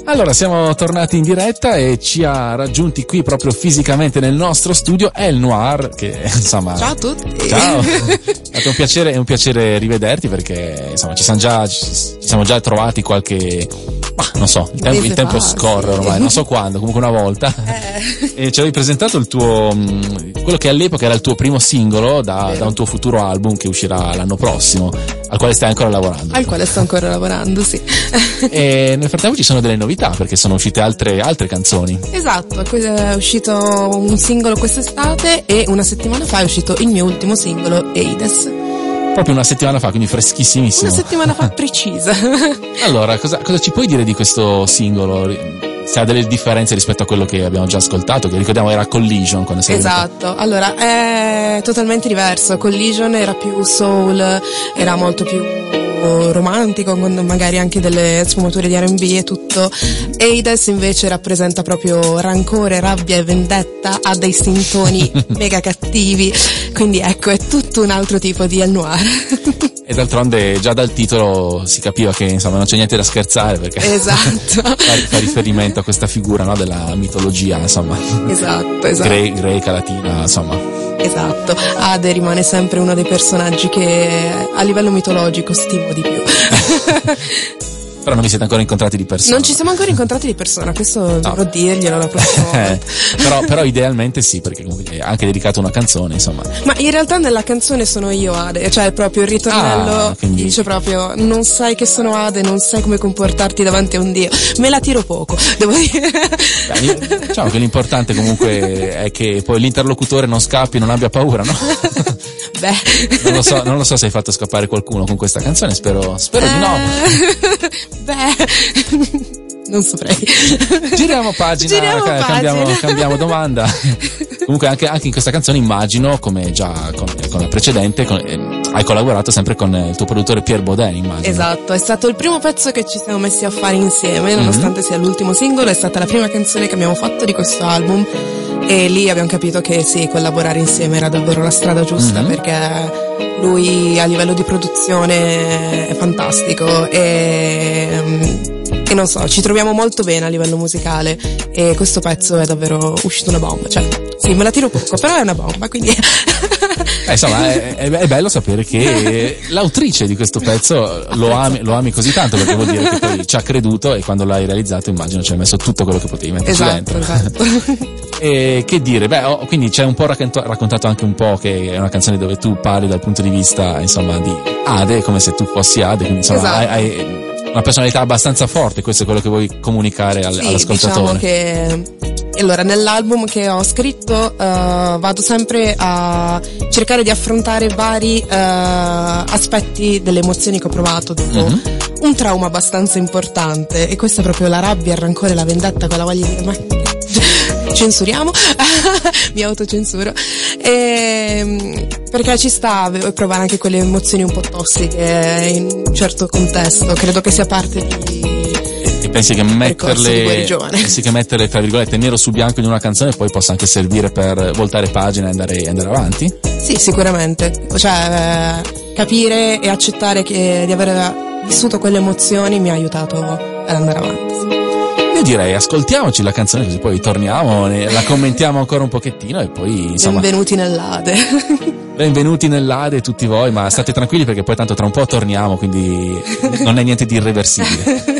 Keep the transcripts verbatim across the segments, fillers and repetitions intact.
Allora, siamo tornati in diretta e ci ha raggiunti qui proprio fisicamente nel nostro studio El Noir, che insomma... Ciao a tutti! Ciao! È un piacere, è un piacere rivederti, perché insomma ci siamo già, ci siamo già trovati qualche... Ma non so, il tempo, il tempo scorre ormai, non so quando, comunque una volta. Eh. E ci avevi presentato il tuo, quello che all'epoca era il tuo primo singolo da, da un tuo futuro album che uscirà l'anno prossimo, al quale stai ancora lavorando. Al quale sto ancora lavorando, sì. E nel frattempo ci sono delle novità, perché sono uscite altre, altre canzoni. Esatto, è uscito un singolo quest'estate e una settimana fa è uscito il mio ultimo singolo, Eides. Proprio una settimana fa, quindi freschissimissimo. Una settimana fa precisa. Allora, cosa, cosa ci puoi dire di questo singolo? Se ha delle differenze rispetto a quello che abbiamo già ascoltato, che ricordiamo era Collision quando sei Esatto, venuta. Allora è totalmente diverso. Collision era più soul, era molto più romantico, con magari anche delle sfumature di R and B e tutto. Eides invece rappresenta proprio rancore, rabbia e vendetta, ha dei sintoni mega cattivi, quindi ecco, è tutto un altro tipo di El Noir. E d'altronde già dal titolo si capiva che insomma non c'è niente da scherzare, perché esatto. fa, fa riferimento a questa figura, no, della mitologia, insomma, esatto, esatto. Gre- greca, latina, insomma. Esatto, Ade rimane sempre uno dei personaggi che a livello mitologico stimo di più. Però non vi siete ancora incontrati di persona. Non ci siamo ancora incontrati di persona, questo no. Dovrò dirglielo la prossima volta. però, però idealmente sì, perché comunque è anche dedicato una canzone, insomma. Ma in realtà nella canzone sono io Ade, cioè proprio il ritornello ah, quindi... dice proprio non sai che sono Ade, non sai come comportarti davanti a un dio. Me la tiro poco, devo dire. Beh, diciamo che l'importante comunque è che poi l'interlocutore non scappi, non abbia paura, no? Beh. Non lo so, non lo so se hai fatto scappare qualcuno con questa canzone, spero, spero eh... di no. Beh, non saprei. Giriamo pagina, Giriamo ca- pagina. Cambiamo, cambiamo domanda. Comunque anche, anche in questa canzone immagino, come già con, con la precedente, con, eh, hai collaborato sempre con il tuo produttore Pierre Baudin, immagino. Esatto, è stato il primo pezzo che ci siamo messi a fare insieme, nonostante mm-hmm. sia l'ultimo singolo, è stata la prima canzone che abbiamo fatto di questo album e lì abbiamo capito che sì, collaborare insieme era davvero la strada giusta, mm-hmm. perché lui a livello di produzione è fantastico e... e non so, ci troviamo molto bene a livello musicale e questo pezzo è davvero uscito una bomba, cioè sì, me la tiro poco, però è una bomba, quindi eh, insomma è, è, è bello sapere che l'autrice di questo pezzo lo ami, lo ami così tanto, perché vuol dire che poi ci ha creduto e quando l'hai realizzato immagino ci hai messo tutto quello che potevi metterci esatto, dentro. Esatto. E che dire, beh, oh, quindi c'è un po' raccontato anche un po' che è una canzone dove tu parli dal punto di vista insomma di Ade, come se tu fossi Ade, quindi insomma esatto. hai, hai una personalità abbastanza forte, questo è quello che vuoi comunicare al, sì, all'ascoltatore. Diciamo che allora nell'album che ho scritto uh, vado sempre a cercare di affrontare vari uh, aspetti delle emozioni che ho provato dopo mm-hmm. un trauma abbastanza importante, e questa è proprio la rabbia, il rancore, la vendetta, quella voglia di dire ma censuriamo mi autocensuro e, perché ci sta provare anche quelle emozioni un po' tossiche in un certo contesto, credo che sia parte di e pensi che metterle pensi che metterle tra virgolette nero su bianco in una canzone poi possa anche servire per voltare pagina e andare, andare avanti? Sì, sicuramente, cioè eh, capire e accettare che di aver vissuto quelle emozioni mi ha aiutato ad andare avanti, sì. Io direi ascoltiamoci la canzone così poi torniamo, la commentiamo ancora un pochettino e poi insomma... Benvenuti nell'Ade. Benvenuti nell'Ade tutti voi, ma state tranquilli perché poi tanto tra un po' torniamo, quindi non è niente di irreversibile.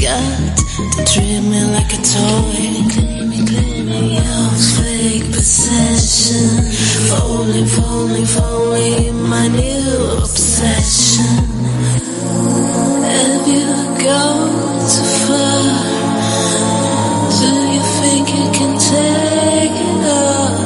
got to treat me like a toy. Claim me, claim me, your fake possession. Falling, falling, falling, my new obsession. Have you gone too far? Do you think you can take it all?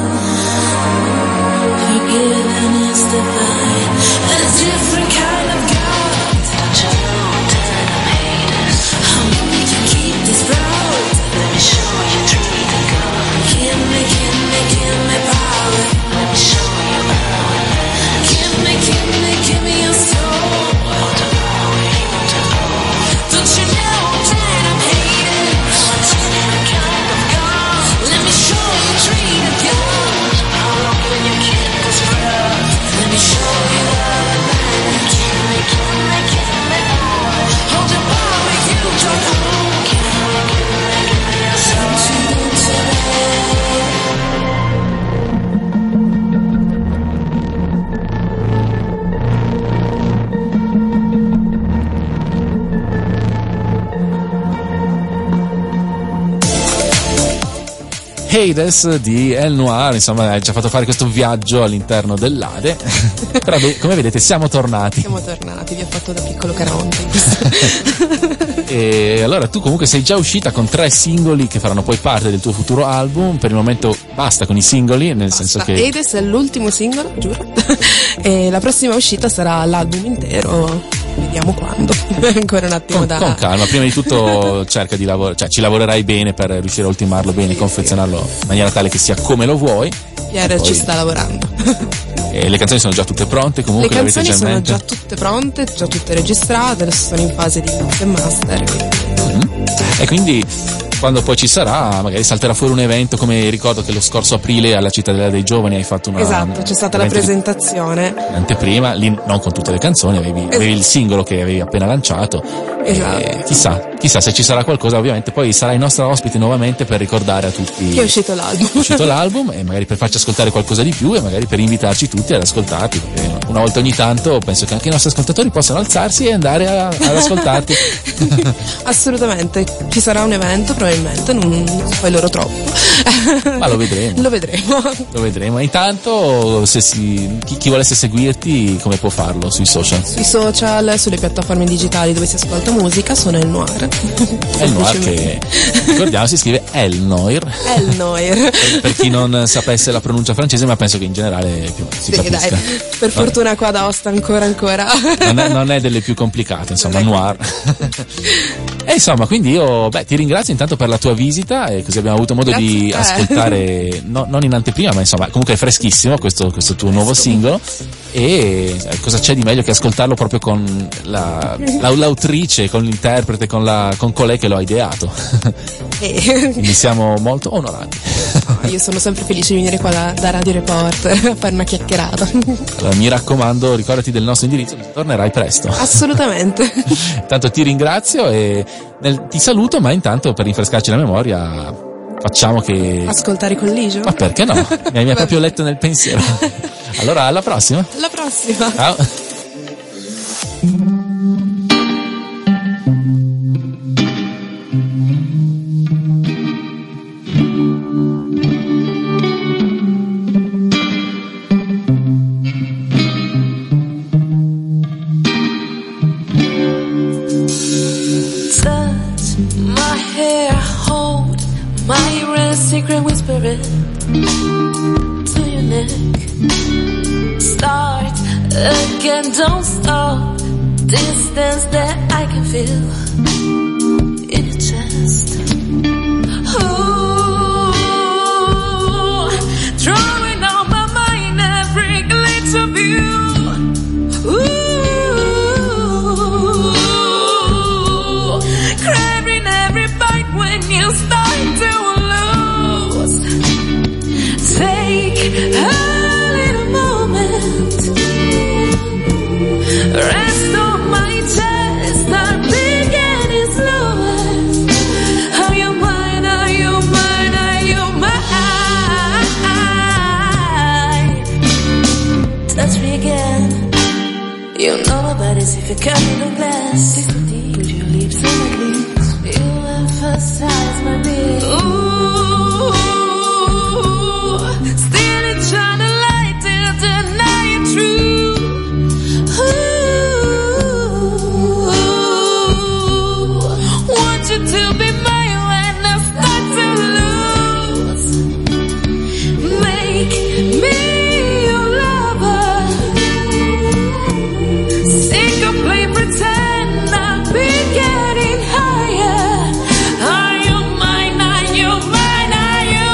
Forgiveness divine, a different kind of God. Don't you know that I'm haters? How many can keep this proud? Let me show you through the God. Give me, give me, give me power. Let me show you how. Give me, give me, give me your soul. Hold on, hold on. Don't you know that I'm haters? A different kind of God. Let me show you through the God. How long can you keep this proud? Let me show you how. Give me, give me, give me power. Hold your power, you don't own. Give me, give me, give me your soul. Hades di El Noir, insomma, hai già fatto fare questo viaggio all'interno dell'Ade. Però beh, come vedete siamo tornati. Siamo tornati, vi ho fatto da piccolo Caronte. E allora tu comunque sei già uscita con tre singoli che faranno poi parte del tuo futuro album. Per il momento basta con i singoli, nel Basta. senso che Hades è l'ultimo singolo, giuro. E la prossima uscita sarà l'album intero. Vediamo quando. Ancora un attimo con, da con calma, prima di tutto cerca di lavorare, cioè ci lavorerai bene per riuscire a ultimarlo bene, sì, confezionarlo in maniera tale che sia come lo vuoi. Pierre poi, ci sta lavorando. E le canzoni sono già tutte pronte, comunque le canzoni già in sono mente? già tutte pronte, già tutte registrate, adesso sono in fase di mix e master. Quindi... Mm-hmm. E quindi quando poi ci sarà, magari salterà fuori un evento, come ricordo che lo scorso aprile alla Cittadella dei Giovani hai fatto una... Esatto, c'è stata la presentazione. Anteprima, lì non con tutte le canzoni, avevi, avevi il singolo che avevi appena lanciato. Esatto. E chissà, chissà se ci sarà qualcosa, ovviamente poi sarai nostra ospite nuovamente per ricordare a tutti che è uscito l'album. È uscito l'album e magari per farci ascoltare qualcosa di più e magari per invitarci tutti ad ascoltarti, perché una volta ogni tanto penso che anche i nostri ascoltatori possano alzarsi e andare a, ad ascoltarti. Assolutamente, ci sarà un evento probabilmente, non, non poi loro troppo, ma lo vedremo lo vedremo lo vedremo. Intanto se si, chi, chi volesse seguirti come può farlo sui social? Sui social, sulle piattaforme digitali dove si ascolta musica sono El Noir. El Noir, che ricordiamo si scrive El Noir. El Noir. per, per chi non sapesse la pronuncia francese, ma penso che in generale più si sì, capisca. Dai, per Vabbè. Fortuna qua da Aosta ancora ancora non è, non è delle più complicate, insomma, Noir. E insomma, quindi io beh, ti ringrazio intanto per la tua visita, e così abbiamo avuto modo Grazie di a te. ascoltare no, non in anteprima, ma insomma comunque è freschissimo questo, questo tuo nuovo singolo. E eh, cosa c'è di meglio che ascoltarlo proprio con la, la, l'autrice, con l'interprete, con, la, con colei che lo ha ideato. eh. Quindi siamo molto onorati. Io sono sempre felice di venire qua da, da Radio Reporter a fare una chiacchierata. Allora, mi raccomando, ricordati del nostro indirizzo, tornerai presto. Assolutamente. Intanto ti ringrazio e nel, ti saluto, ma intanto per rinfrescarci la memoria facciamo che... Ascoltare Collision? Ma perché no? Mi hai, mi hai proprio letto nel pensiero. Allora, alla prossima. Alla prossima. Ciao. Secret whispering to your neck. Start again, don't stop. Distance that I can feel in your chest. Ooh, drawing on my mind every glitch of you. Ooh, craving every bite when you start to. Take a little moment, rest on my chest, I'm beginning slower. Are you mine, are you mine, are you mine? Touch me again, you know nobody's if you cut me the glass. Put your lips on my lips. ties might be. Ooh, still it's trying to lie to deny it true. Ooh, want you to be mine when I start to lose. Make me your lover. Sick of play pretend I'll be getting higher. Are you mine? Are you mine? Are you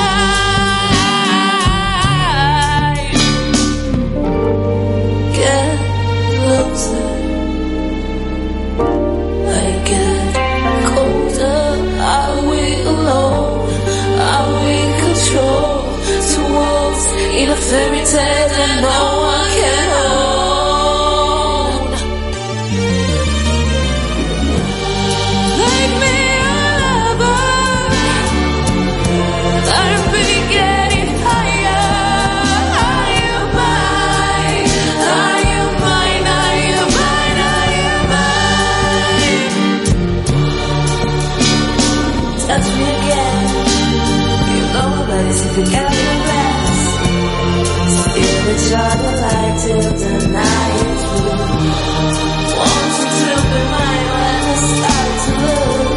mine? Get closer. I get colder. Are we alone? Are we control? Towards in a fairy tale that no one can own. Make me a lover. I'll be getting higher. Are you mine? Are you mine? Are you mine? Are you mine? Touch me again. You know that it's if you get your glass. Still it's shot the light till the night is through. Want you to be mine when I start to lose.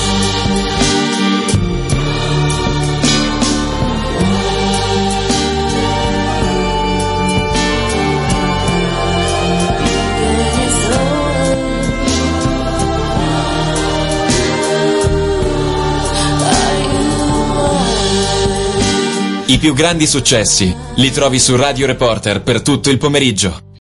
Getting slower. Are you mine? I più grandi successi li trovi su Radio Reporter per tutto il pomeriggio.